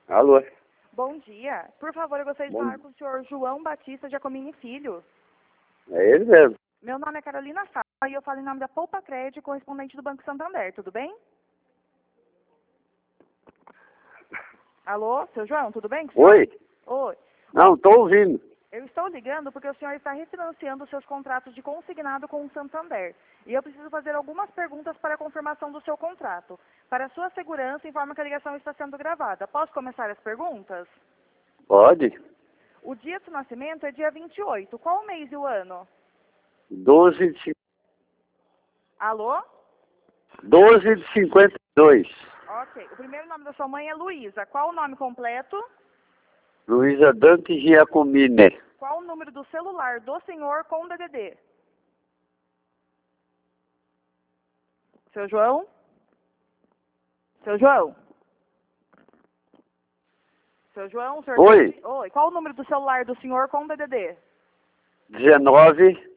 Alô? Bom dia. Por favor, eu gostaria de falar com o senhor João Batista Giacomini Filho. É ele mesmo. Meu nome é Carolina Fala e eu falo em nome da Poupa Crédito, correspondente do Banco Santander, tudo bem? Alô, seu João, tudo bem? Oi? Oi. Não, estou ouvindo. Eu estou ligando porque o senhor está refinanciando os seus contratos de consignado com o Santander. E eu preciso fazer algumas perguntas para a confirmação do seu contrato. Para sua segurança, informa que a ligação está sendo gravada. Posso começar as perguntas? Pode? O dia do nascimento é dia 28. Qual o mês e o ano? 12 de, Alô? 12 de 52. Ok. O primeiro nome da sua mãe é Luísa. Qual o nome completo? Luísa Dante Giacomini. Qual o número do celular do senhor com DDD? Seu João? Seu João? Seu João, o senhor... Oi? Oi. Qual o número do celular do senhor com DDD? 19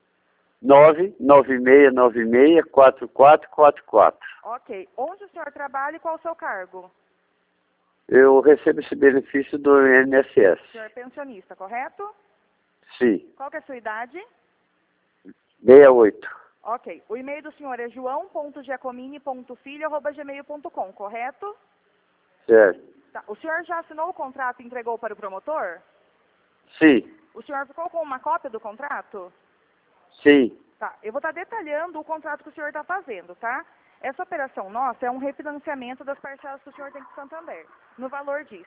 99696 4444. Ok. Onde o senhor trabalha e qual o seu cargo? Eu recebo esse benefício do O INSS. senhor é pensionista, correto? Sim. Qual que é a sua idade? 68. Ok. O e-mail do senhor é joão.giacomini.filho@gmail.com, correto? Certo. Tá. O senhor já assinou o contrato e entregou para o promotor? Sim. O senhor ficou com uma cópia do contrato? Sim. Tá. Eu vou estar detalhando o contrato que o senhor está fazendo, tá? Essa operação nossa é um refinanciamento das parcelas que o senhor tem com o Santander, no valor de R$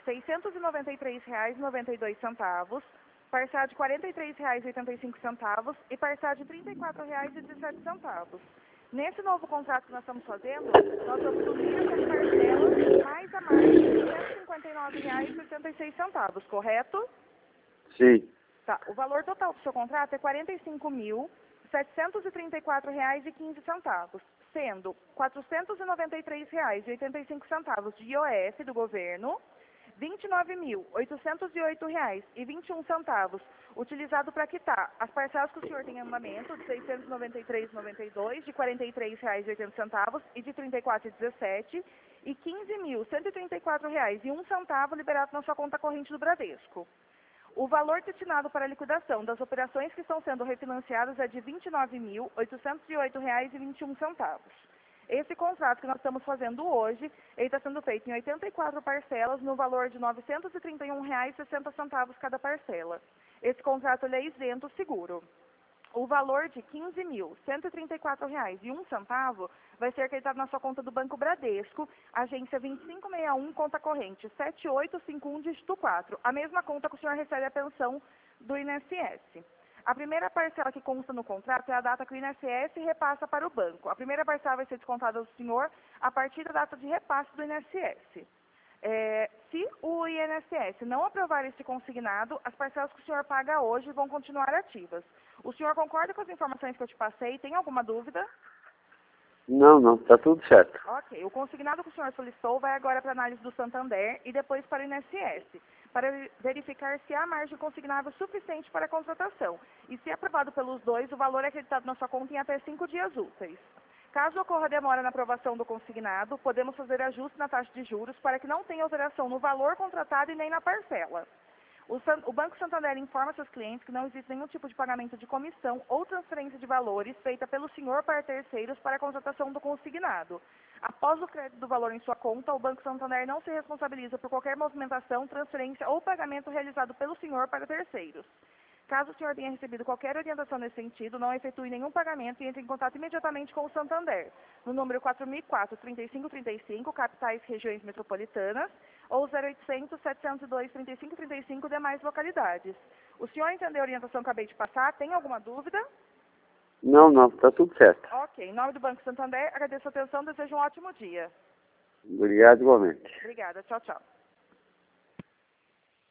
693,92, parcela de R$ 43,85 e parcela de R$ 34,17. Nesse novo contrato que nós estamos fazendo, nós vamos unir essas parcelas mais a mais de R$ 159,66, correto? Sim. Tá. O valor total do seu contrato é R$ 45.734,15, sendo R$ 493,85 de IOF do governo, R$ 29.808,21 utilizado para quitar as parcelas que o senhor tem em andamento de R$ 693,92, de R$ 43,80 e de R$ 34,17 e R$ 15.134,01 liberado na sua conta corrente do Bradesco. O valor destinado para a liquidação das operações que estão sendo refinanciadas é de R$ 29.808,21. Esse contrato que nós estamos fazendo hoje, ele está sendo feito em 84 parcelas no valor de R$ 931,60 cada parcela. Esse contrato ele é isento seguro. O valor de R$ 15.134,01 vai ser acreditado na sua conta do Banco Bradesco, agência 2561, conta corrente 7851, dígito 4, a mesma conta que o senhor recebe a pensão do INSS. A primeira parcela que consta no contrato é a data que o INSS repassa para o banco. A primeira parcela vai ser descontada do senhor a partir da data de repasse do INSS. Se o INSS não aprovar esse consignado, as parcelas que o senhor paga hoje vão continuar ativas. O senhor concorda com as informações que eu te passei? Tem alguma dúvida? Não, tá tudo certo. Ok. O consignado que o senhor solicitou vai agora para a análise do Santander e depois para o INSS, para verificar se há margem consignável suficiente para a contratação. E se aprovado pelos dois, o valor é acreditado na sua conta em até 5 dias úteis. Caso ocorra demora na aprovação do consignado, podemos fazer ajuste na taxa de juros para que não tenha alteração no valor contratado e nem na parcela. O Banco Santander informa seus clientes que não existe nenhum tipo de pagamento de comissão ou transferência de valores feita pelo senhor para terceiros para a contratação do consignado. Após o crédito do valor em sua conta, o Banco Santander não se responsabiliza por qualquer movimentação, transferência ou pagamento realizado pelo senhor para terceiros. Caso o senhor tenha recebido qualquer orientação nesse sentido, não efetue nenhum pagamento e entre em contato imediatamente com o Santander, no número 4004-3535, capitais regiões metropolitanas, ou 0800-702-3535, demais localidades. O senhor entendeu a orientação que acabei de passar? Tem alguma dúvida? Não, tá tudo certo. Ok. Em nome do Banco Santander, agradeço a atenção e desejo um ótimo dia. Obrigado igualmente. Obrigada. Tchau, tchau.